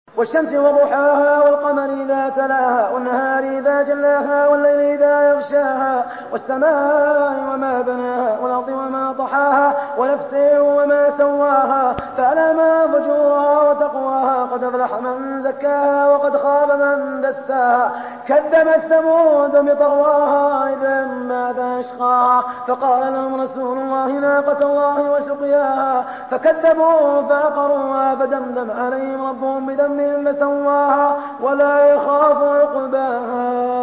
والشمس وضحاها والقمر إذا تلاها والنهار إذا جلاها والليل إذا يغشاها والسماء وما بناها والأرض وما طحاها ونفس وما سواها فألهمها فجورها وتقواها قد أفلح من زكاها وقد خاب من دساها كذبت ثمود بطغواها إذ انبعث أشقاها فقال لهم رسول الله ناقة الله وسقياها فكذبوه فعقروها فدمدم عليهم ربهم بذنبهم فسواها ولا يخاف عقباها